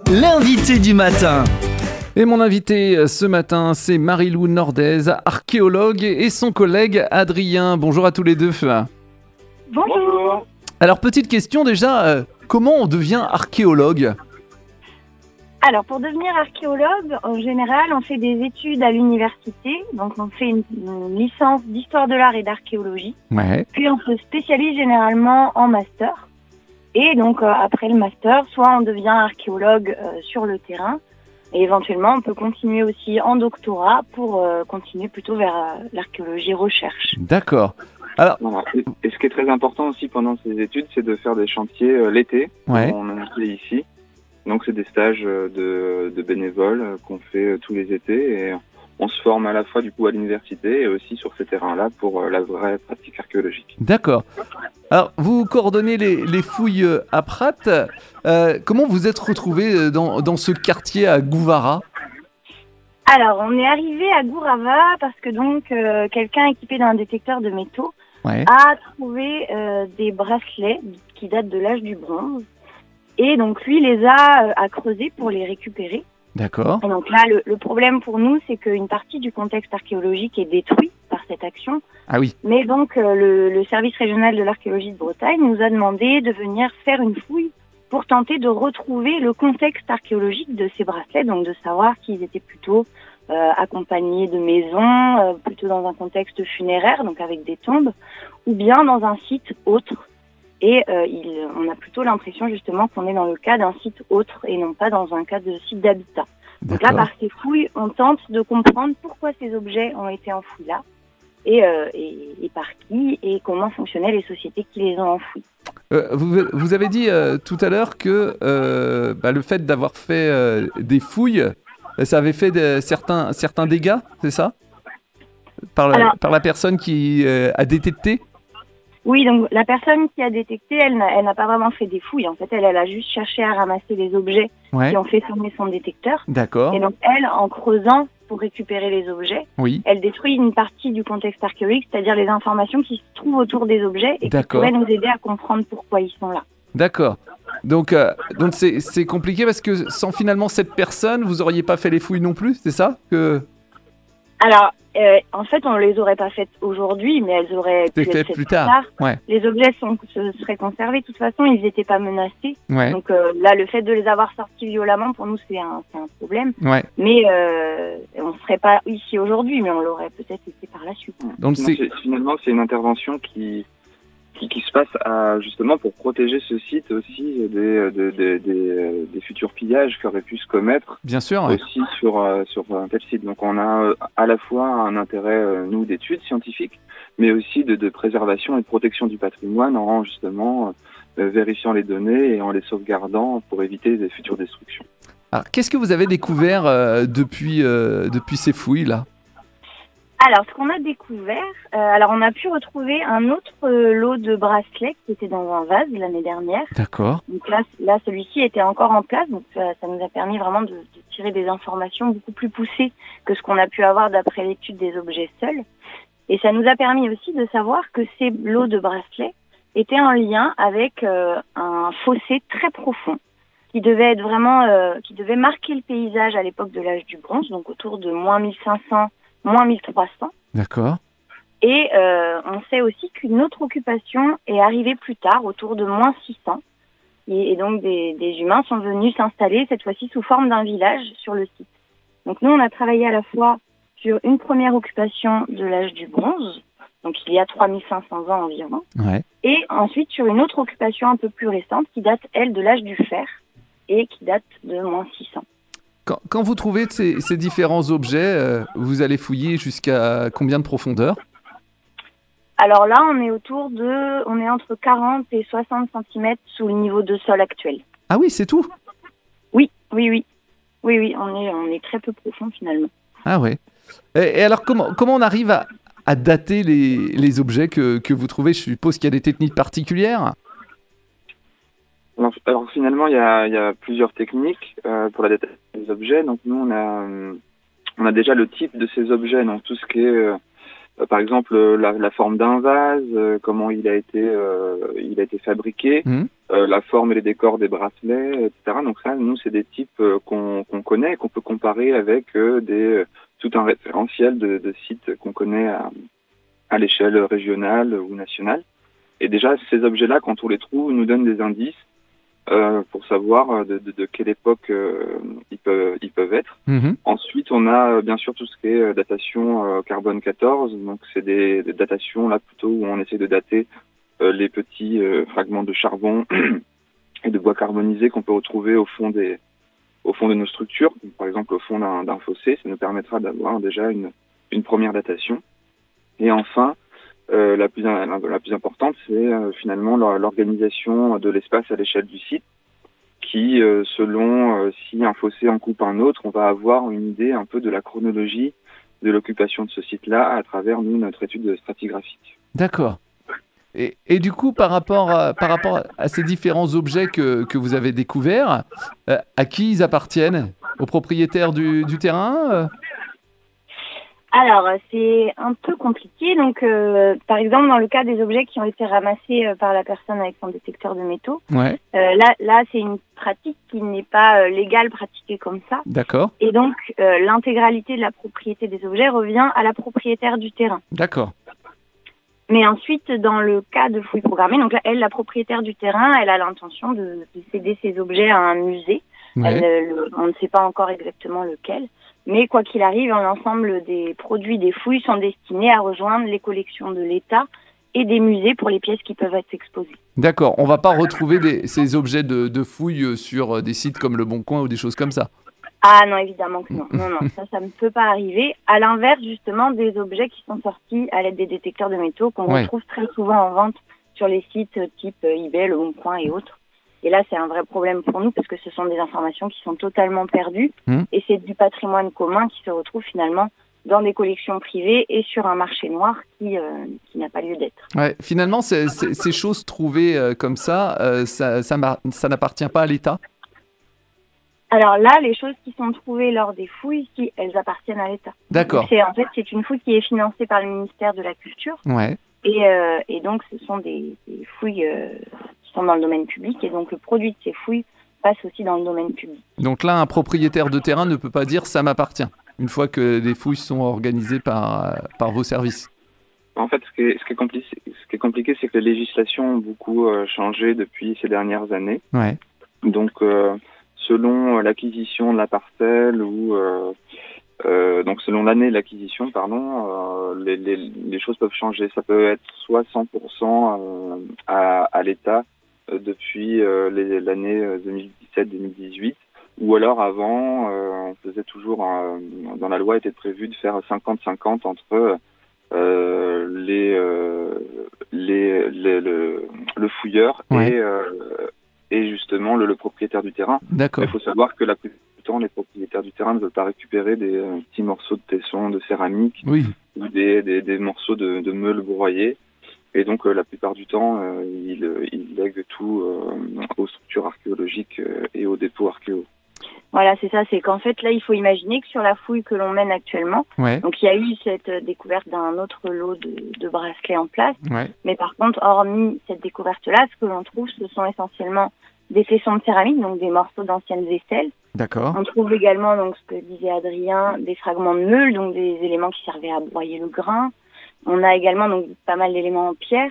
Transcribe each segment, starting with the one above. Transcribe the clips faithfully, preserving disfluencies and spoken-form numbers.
l'invité du matin. Et mon invité ce matin, c'est Marie-Lou Nordez, archéologue, et son collègue Adrien. Bonjour à tous les deux. Bonjour. Alors, petite question déjà, euh, comment on devient archéologue ? Alors, pour devenir archéologue, en général, on fait des études à l'université. Donc, on fait une, une licence d'histoire de l'art et d'archéologie. Ouais. Puis, on se spécialise généralement en master. Et donc, euh, après le master, soit on devient archéologue euh, sur le terrain, et éventuellement, on peut continuer aussi en doctorat pour euh, continuer plutôt vers euh, l'archéologie recherche. D'accord. Alors, Voilà. Et, et ce qui est très important aussi pendant ces études, c'est de faire des chantiers euh, l'été. Ouais. On a fait ici. Donc, c'est des stages euh, de, de bénévoles euh, qu'on fait euh, tous les étés. Et on se forme à la fois du coup à l'université et aussi sur ces terrains-là pour euh, la vraie pratique archéologique. d'accord. Alors, vous coordonnez les, les fouilles à Prat. Euh, comment vous êtes retrouvé dans, dans ce quartier à Gouvara ? Alors, on est arrivé à Gourava parce que donc, euh, quelqu'un équipé d'un détecteur de métaux Ouais. a trouvé euh, des bracelets qui datent de l'âge du bronze. Et donc, lui les a euh, à creuser pour les récupérer. D'accord. Et donc là, le, le problème pour nous, c'est qu'une partie du contexte archéologique est détruite par cette action. Ah oui. Mais donc, euh, le, le service régional de l'archéologie de Bretagne nous a demandé de venir faire une fouille pour tenter de retrouver le contexte archéologique de ces bracelets, donc de savoir s'ils étaient plutôt euh, accompagnés de maisons, euh, plutôt dans un contexte funéraire, donc avec des tombes, ou bien dans un site autre. Et euh, il, on a plutôt l'impression justement qu'on est dans le cas d'un site autre et non pas dans un cas de site d'habitat. Donc là, par ces fouilles, on tente de comprendre pourquoi ces objets ont été enfouis là et, euh, et, et par qui et comment fonctionnaient les sociétés qui les ont enfouis. Euh, vous, vous avez dit euh, tout à l'heure que euh, bah, le fait d'avoir fait euh, des fouilles, ça avait fait de, certains, certains dégâts, c'est ça ? par, le, Alors, par la personne qui euh, a détecté ? Oui, donc la personne qui a détecté, elle n'a, elle n'a pas vraiment fait des fouilles. En fait, elle, elle a juste cherché à ramasser les objets Ouais. qui ont fait sonner son détecteur. D'accord. Et donc, elle, en creusant pour récupérer les objets, Oui. elle détruit une partie du contexte archéologique, c'est-à-dire les informations qui se trouvent autour des objets et qui D'accord. pourraient nous aider à comprendre pourquoi ils sont là. D'accord. Donc, euh, donc c'est, c'est compliqué parce que sans finalement cette personne, vous auriez pas fait les fouilles non plus, c'est ça que... Alors, euh, en fait, on les aurait pas faites aujourd'hui, mais elles auraient pu C'était être fait faites plus tard. Ouais. Les objets sont, se seraient conservés. De toute façon, ils n'étaient pas menacés. Ouais. Donc euh, là, le fait de les avoir sortis violemment, pour nous, c'est un, c'est un problème. Ouais. Mais euh, on ne serait pas ici aujourd'hui, mais on l'aurait peut-être été par la suite. Donc Sinon, c'est... c'est- finalement, c'est une intervention qui, qui, qui se passe à, justement pour protéger ce site aussi des, des, des, des, des futurs pillages qui auraient pu se commettre Bien sûr. Ouais. aussi sur, euh, sur un tel site. Donc on a euh, à la fois un intérêt, euh, nous, d'études scientifiques, mais aussi de, de préservation et de protection du patrimoine en justement euh, vérifiant les données et en les sauvegardant pour éviter des futures destructions. Alors, qu'est-ce que vous avez découvert euh, depuis, euh, depuis ces fouilles-là ? Alors, ce qu'on a découvert, euh, alors on a pu retrouver un autre euh, lot de bracelets qui était dans un vase l'année dernière. D'accord. Donc là, là, celui-ci était encore en place, donc ça, ça nous a permis vraiment de, de tirer des informations beaucoup plus poussées que ce qu'on a pu avoir d'après l'étude des objets seuls. Et ça nous a permis aussi de savoir que ces lots de bracelets étaient en lien avec euh, un fossé très profond qui devait être vraiment, euh, qui devait marquer le paysage à l'époque de l'âge du bronze, donc autour de moins mille cinq cents, moins mille trois cents. D'accord. Et euh, on sait aussi qu'une autre occupation est arrivée plus tard, autour de moins six cents. Et, et donc des, des humains sont venus s'installer, cette fois-ci sous forme d'un village sur le site. Donc nous, on a travaillé à la fois sur une première occupation de l'âge du bronze, donc il y a trois mille cinq cents ans environ, Ouais. et ensuite sur une autre occupation un peu plus récente qui date, elle, de l'âge du fer et qui date de moins six cents. Quand, quand vous trouvez ces, ces différents objets, euh, vous allez fouiller jusqu'à combien de profondeur ? Alors là, on est autour de, on est entre quarante et soixante centimètres sous le niveau de sol actuel. Ah oui, c'est tout ? Oui, oui, oui. Oui, oui, on est, on est très peu profond finalement. Ah ouais. Et, et alors, comment, comment on arrive à, à dater les, les objets que, que vous trouvez ? Je suppose qu'il y a des techniques particulières ? Alors, alors finalement, il y a, il y a plusieurs techniques euh, pour la datation des objets. Donc nous, on a, euh, on a déjà le type de ces objets, donc tout ce qui est euh, Euh, par exemple, euh, la, la forme d'un vase, euh, comment il a été, euh, il a été fabriqué, Mmh. euh, la forme et les décors des bracelets, et cetera. Donc ça, nous, c'est des types euh, qu'on qu'on connaît et qu'on peut comparer avec euh, des tout un référentiel de, de sites qu'on connaît à, à l'échelle régionale ou nationale. Et déjà, ces objets-là, quand on les trouve, nous donnent des indices euh, pour savoir de, de, de quelle époque euh, ils peuvent, ils peuvent être. Mmh. Ensuite, on a euh, bien sûr tout ce qui est euh, datation euh, carbone quatorze. Donc, c'est des, des datations là plutôt où on essaie de dater euh, les petits euh, fragments de charbon et de bois carbonisé qu'on peut retrouver au fond des, au fond de nos structures. Donc, par exemple, au fond d'un, d'un fossé, ça nous permettra d'avoir déjà une, une première datation. Et enfin, euh, la plus la, la plus importante, c'est euh, finalement l'organisation de l'espace à l'échelle du site, qui, euh, selon euh, si un fossé en coupe un autre, on va avoir une idée un peu de la chronologie de l'occupation de ce site-là à travers, nous, notre étude stratigraphique. D'accord. Et, et du coup, par rapport à, par rapport à ces différents objets que, que vous avez découverts, euh, à qui ils appartiennent? Aux propriétaires du, du terrain euh Alors, c'est un peu compliqué. Donc, euh, par exemple, dans le cas des objets qui ont été ramassés euh, par la personne avec son détecteur de métaux, Ouais, euh, là, là, c'est une pratique qui n'est pas euh, légale pratiquée comme ça. d'accord, Et donc, euh, l'intégralité de la propriété des objets revient à la propriétaire du terrain. d'accord. Mais ensuite, dans le cas de fouilles programmées, donc là, elle, la propriétaire du terrain, elle a l'intention de, de céder ses objets à un musée. Ouais. Elle, le- on ne sait pas encore exactement lequel. Mais quoi qu'il arrive, l'ensemble des produits des fouilles sont destinés à rejoindre les collections de l'État et des musées pour les pièces qui peuvent être exposées. D'accord, on va pas retrouver des, ces objets de, de fouilles sur des sites comme Le Bon Coin ou des choses comme ça. Ah non, évidemment que non. Non, non, ça, ça ne peut pas arriver. À l'inverse, justement, des objets qui sont sortis à l'aide des détecteurs de métaux qu'on Ouais. retrouve très souvent en vente sur les sites type eBay, Le Bon Coin et autres. Et là, c'est un vrai problème pour nous parce que ce sont des informations qui sont totalement perdues Mmh. et c'est du patrimoine commun qui se retrouve finalement dans des collections privées et sur un marché noir qui, euh, qui n'a pas lieu d'être. Ouais, finalement, c'est- c'est- ces choses trouvées euh, comme ça, euh, ça, ça, mar- ça n'appartient pas à l'État. Alors là, les choses qui sont trouvées lors des fouilles, si elles appartiennent à l'État. D'accord. Donc c'est, en fait, c'est une fouille qui est financée par le ministère de la Culture. Ouais, Et, euh, et donc, ce sont des, des fouilles euh, qui sont dans le domaine public. Et donc, le produit de ces fouilles passe aussi dans le domaine public. donc là, un propriétaire de terrain ne peut pas dire ça m'appartient, une fois que des fouilles sont organisées par, euh, par vos services. En fait, ce qui est, ce qui est compliqué, ce qui est compliqué, c'est que les législations ont beaucoup euh, changé depuis ces dernières années. Ouais, Donc, euh, selon l'acquisition de la parcelle ou euh, euh, donc selon l'année de l'acquisition, pardon, euh, les, les, les choses peuvent changer. Ça peut être soit cent pour cent euh, à, à l'État euh, depuis euh, les, l'année deux mille dix-sept deux mille dix-huit, ou alors avant, euh, on faisait toujours un- dans la loi était prévu de faire cinquante cinquante entre euh, les, euh, les, les le, le fouilleur Ouais. et euh, et justement le, le propriétaire du terrain. d'accord. Il faut savoir que la plupart du temps, les propriétaires du terrain ne veulent pas récupérer des euh, petits morceaux de tesson, de céramique Oui, ou des, des, des morceaux de, de meules broyés. Et donc, euh, la plupart du temps, euh, ils, euh, ils lèguent tout euh, aux structures archéologiques euh, et aux dépôts archéo. Voilà, c'est ça. C'est qu'en fait, là, il faut imaginer que sur la fouille que l'on mène actuellement, ouais, donc il y a eu cette euh, découverte d'un autre lot de, de bracelets en place. ouais, Mais par contre, hormis cette découverte-là, ce que l'on trouve, ce sont essentiellement des tessons de céramique, donc des morceaux d'anciennes aisselles. d'accord. On trouve également, donc ce que disait Adrien, des fragments de meules, donc des éléments qui servaient à broyer le grain. On a également donc pas mal d'éléments en pierre,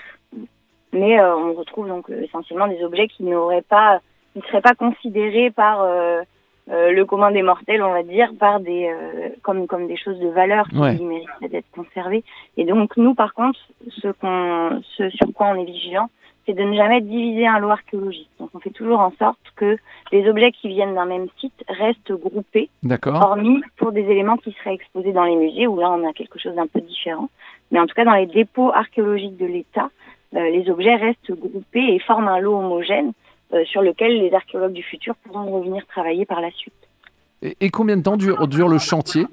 mais euh, on retrouve donc euh, essentiellement des objets qui n'auraient pas, qui ne seraient pas considérés par euh, euh, le commun des mortels, on va dire, par des euh, comme comme des choses de valeur qui Ouais. mériteraient d'être conservées. Et donc nous, par contre, ce qu'on, ce sur quoi on est vigilant, c'est de ne jamais diviser un lot archéologique. Donc on fait toujours en sorte que les objets qui viennent d'un même site restent groupés, D'accord. hormis pour des éléments qui seraient exposés dans les musées, où là on a quelque chose d'un peu différent. Mais en tout cas, dans les dépôts archéologiques de l'État, euh, les objets restent groupés et forment un lot homogène euh, sur lequel les archéologues du futur pourront revenir travailler par la suite. Et, et combien de temps dure, dure le chantier?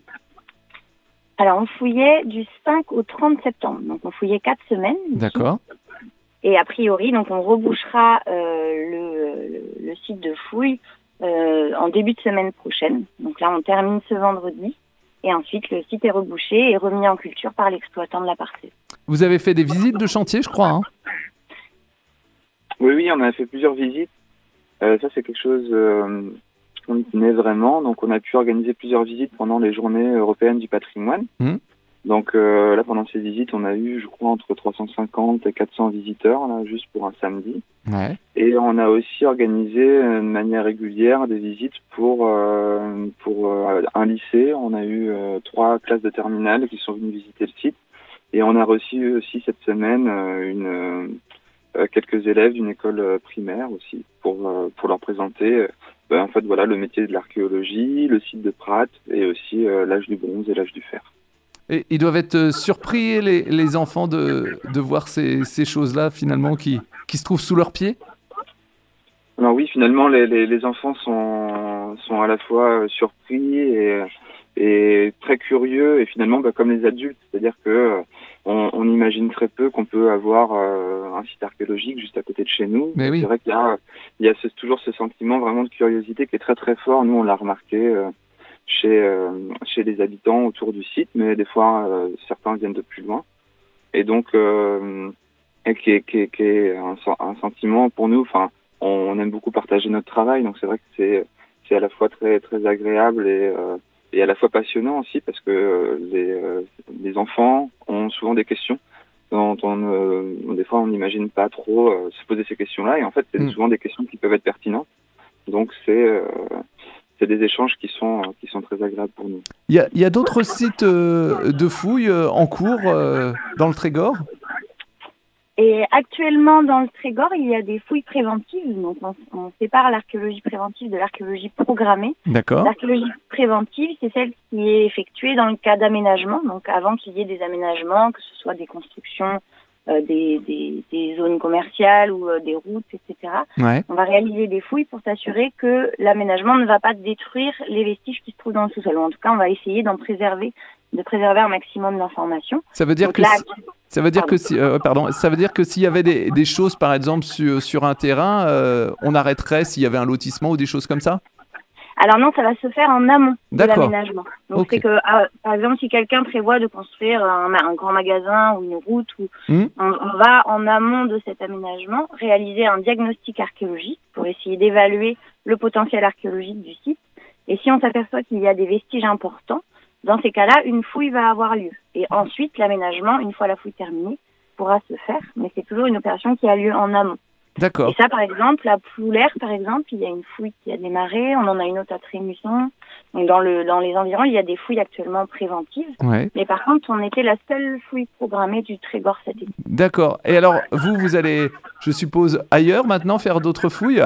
Alors on fouillait du cinq au trente septembre, donc on fouillait quatre semaines. ici. D'accord. Et a priori, donc on rebouchera euh, le, le, le site de fouille euh, en début de semaine prochaine. Donc là, on termine ce vendredi. Et ensuite, le site est rebouché et remis en culture par l'exploitant de la parcelle. Vous avez fait des visites de chantier, je crois, hein? Oui, oui, on a fait plusieurs visites. Euh, ça, c'est quelque chose euh, qu'on y tenait vraiment. Donc, on a pu organiser plusieurs visites pendant les journées européennes du patrimoine. Mmh. Donc euh, là, pendant ces visites, on a eu, je crois, entre trois cent cinquante et quatre cents visiteurs, là, juste pour un samedi. Ouais. Et on a aussi organisé de manière régulière des visites pour euh, pour euh, un lycée. On a eu euh, trois classes de terminale qui sont venues visiter le site. Et on a reçu aussi cette semaine euh, une euh, quelques élèves d'une école primaire aussi pour euh, pour leur présenter euh, ben, en fait voilà le métier de l'archéologie, le site de Prat et aussi euh, l'âge du bronze et l'âge du fer. Et ils doivent être surpris, les, les enfants, de, de voir ces, ces choses-là, finalement, qui, qui se trouvent sous leurs pieds? Alors oui, finalement, les, les, les enfants sont, sont à la fois surpris et, et très curieux, et finalement, bah, comme les adultes, c'est-à-dire que on, on imagine très peu qu'on peut avoir euh, un site archéologique juste à côté de chez nous. Mais oui. C'est vrai qu'il y a, il y a ce, toujours ce sentiment vraiment de curiosité qui est très très fort. Nous, on l'a remarqué euh, chez euh, chez les habitants autour du site, mais des fois euh, certains viennent de plus loin, et donc euh, et qui est qui est, qui est un, un sentiment pour nous. Enfin, on, on aime beaucoup partager notre travail, donc c'est vrai que c'est c'est à la fois très très agréable et euh, et à la fois passionnant aussi, parce que euh, les euh, les enfants ont souvent des questions dont on euh, des fois on n'imagine pas trop euh, se poser ces questions-là, et en fait c'est mmh. souvent des questions qui peuvent être pertinentes. Donc c'est euh, c'est des échanges qui sont, qui sont très agréables pour nous. Il y a, y a d'autres sites euh, de fouilles euh, en cours euh, dans le Trégor? Et actuellement, dans le Trégor, il y a des fouilles préventives. Donc, on, on sépare l'archéologie préventive de l'archéologie programmée. D'accord. L'archéologie préventive, c'est celle qui est effectuée dans le cas d'aménagement. Donc, avant qu'il y ait des aménagements, que ce soit des constructions, Euh, des, des, des zones commerciales ou euh, des routes, et cetera. Ouais. On va réaliser des fouilles pour s'assurer que l'aménagement ne va pas détruire les vestiges qui se trouvent dans le sous-sol. En tout cas, on va essayer d'en préserver, de préserver un maximum d'informations. Ça veut dire Donc que là, si, ça veut dire pardon. que si, euh, pardon, ça veut dire que s'il y avait des, des choses, par exemple, sur, sur un terrain, euh, on arrêterait s'il y avait un lotissement ou des choses comme ça? Alors non, ça va se faire en amont de l'aménagement. Donc okay. c'est que, ah, par exemple, si quelqu'un prévoit de construire un, un grand magasin ou une route, ou, mmh. on, on va en amont de cet aménagement réaliser un diagnostic archéologique pour essayer d'évaluer le potentiel archéologique du site. Et si on s'aperçoit qu'il y a des vestiges importants, dans ces cas-là, une fouille va avoir lieu. Et ensuite, l'aménagement, une fois la fouille terminée, pourra se faire. Mais c'est toujours une opération qui a lieu en amont. D'accord. Et ça, par exemple, à Ploulaire, par exemple, il y a une fouille qui a démarré. On en a une autre à Trémusson. Donc, dans, le, dans les environs, il y a des fouilles actuellement préventives. Ouais. Mais par contre, on était la seule fouille programmée du Trégor cet été. D'accord. Et alors, vous, vous allez, je suppose, ailleurs maintenant faire d'autres fouilles?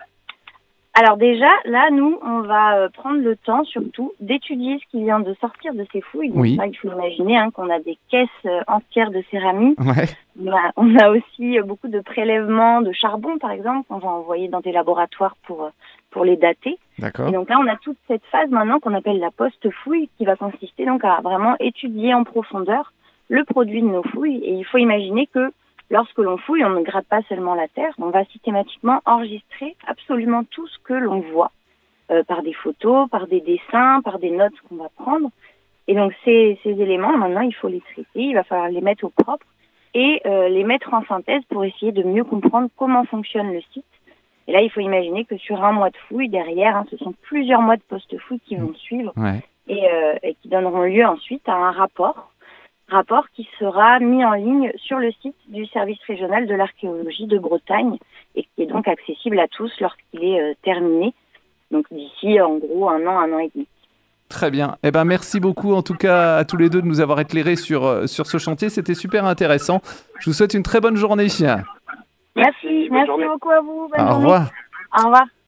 Alors déjà, là, nous, on va euh, prendre le temps, surtout, d'étudier ce qui vient de sortir de ces fouilles. Donc, oui. là, il faut imaginer hein, qu'on a des caisses euh, entières de céramique. Ouais. On, a, on a aussi euh, beaucoup de prélèvements de charbon, par exemple, qu'on va envoyer dans des laboratoires pour, euh, pour les dater. D'accord. Et donc là, on a toute cette phase maintenant qu'on appelle la post-fouille, qui va consister donc à vraiment étudier en profondeur le produit de nos fouilles. Et il faut imaginer que lorsque l'on fouille, on ne gratte pas seulement la terre, on va systématiquement enregistrer absolument tout ce que l'on voit, euh, par des photos, par des dessins, par des notes qu'on va prendre. Et donc ces, ces éléments, maintenant, il faut les traiter, il va falloir les mettre au propre et euh, les mettre en synthèse pour essayer de mieux comprendre comment fonctionne le site. Et là, il faut imaginer que sur un mois de fouille, derrière, hein, ce sont plusieurs mois de post-fouille qui vont suivre ouais. et, euh, et qui donneront lieu ensuite à un rapport. rapport qui sera mis en ligne sur le site du service régional de l'archéologie de Bretagne et qui est donc accessible à tous lorsqu'il est euh, terminé, donc d'ici en gros un an, un an et demi. Très bien. Eh ben, merci beaucoup en tout cas à tous les deux de nous avoir éclairés sur, sur ce chantier. C'était super intéressant. Je vous souhaite une très bonne journée. Merci, merci, merci beaucoup à vous. Bonne Au journée. revoir. Au revoir.